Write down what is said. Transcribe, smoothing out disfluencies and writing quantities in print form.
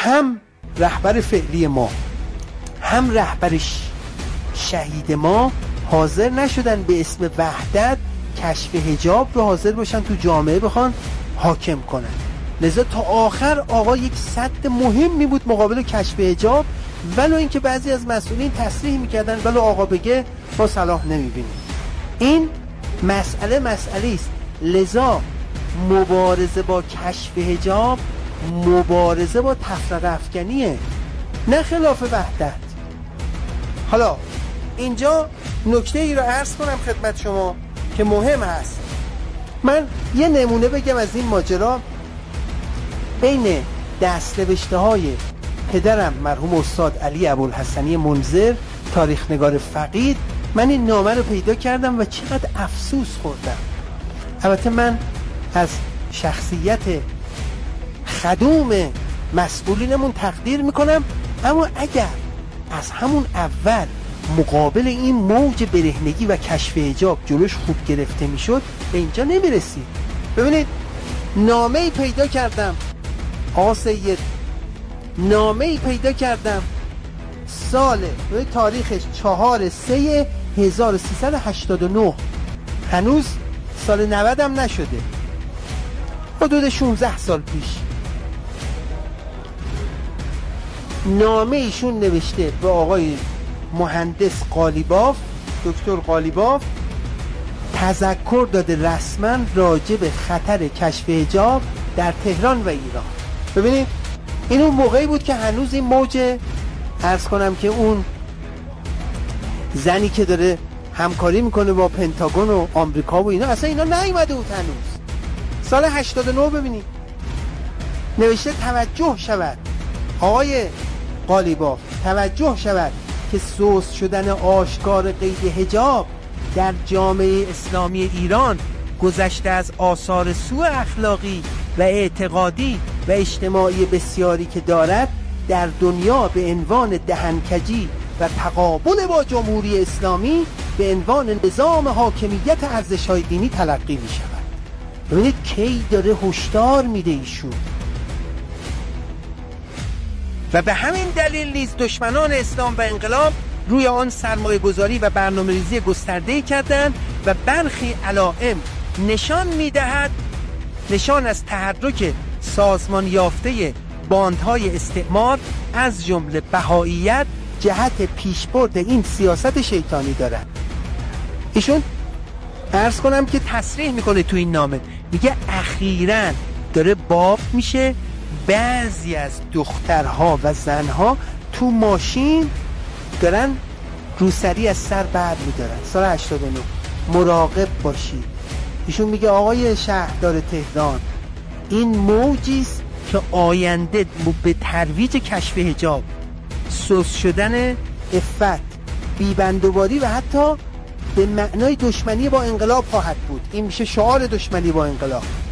هم رهبر فعلی ما هم رهبر شهید ما حاضر نشدن به اسم وحدت کشف حجاب رو حاضر باشن تو جامعه بخوان حاکم کنن. لذا تا آخر آقا یک سد مهمی بود مقابل کشف حجاب، ولو اینکه بعضی از مسئولین تصریح میکردن ولو آقا بگه ما صلاح نمیبینیم. این مسئله است. لذا مبارزه با کشف حجاب مبارزه با تفرقه افکنیه، نه خلاف وحدت. حالا اینجا نکته ای رو عرض کنم خدمت شما که مهم هست. من یه نمونه بگم از این ماجرا. بین دست‌نوشته های پدرم مرحوم استاد علی ابوالحسنی منذر تاریخ نگار فقید، من این نامه رو پیدا کردم و چقدر افسوس خوردم. البته من از شخصیت خدوم مسئولینمون تقدیر میکنم، اما اگر از همون اول مقابل این موج برهنگی و کشف حجاب جلوش خوب گرفته میشد به اینجا نمیرسید. ببینید نامه‌ای پیدا کردم آقا سید، نامه‌ای پیدا کردم سال تاریخش 4/3/1389، هنوز سال 90 هم نشده، حدود 16 سال پیش. نامه ایشون نوشته به آقای مهندس قالیباف، دکتر قالیباف، تذکر داده رسما راجع به خطر کشف حجاب در تهران و ایران. ببینید این اون موقعی بود که هنوز این موج، عرض کنم که اون زنی که داره همکاری میکنه با پنتاگون و آمریکا و اینا، اصلا اینا نیومده بود هنوز. سال 89 ببینید نوشته توجه شود آقای قالیباف، توجه شود که سوس شدن آشکار قید حجاب در جامعه اسلامی ایران گذشته از آثار سوء اخلاقی و اعتقادی و اجتماعی بسیاری که دارد در دنیا به عنوان دهنکجی و تقابل با جمهوری اسلامی به عنوان نظام حاکمیت ارزش‌های دینی تلقی می شود. ببینید کی داره هشدار میده ایشون. و به همین دلیل نیز دشمنان اسلام و انقلاب روی آن سرمایه گذاری و برنامه ریزی گسترده‌ای کردند و برخی علائم نشان می‌دهد نشان از تحرک سازمان یافته باندهای استعمار از جمله بهائیت جهت پیشبرد این سیاست شیطانی دارد. ایشون عرض کنم که تصریح میکنه تو این نامه، میگه اخیراً داره باب میشه بعضی از دخترها و زنها تو ماشین دارن روسری از سر بر میدارن. سال 89 مراقب باشید. ایشون میگه آقای شهردار تهران، این موجیست که آینده به ترویج کشف حجاب، سوس شدن عفت، بیبندوباری و حتی به معنای دشمنی با انقلاب خواهد بود. این میشه شعار دشمنی با انقلاب.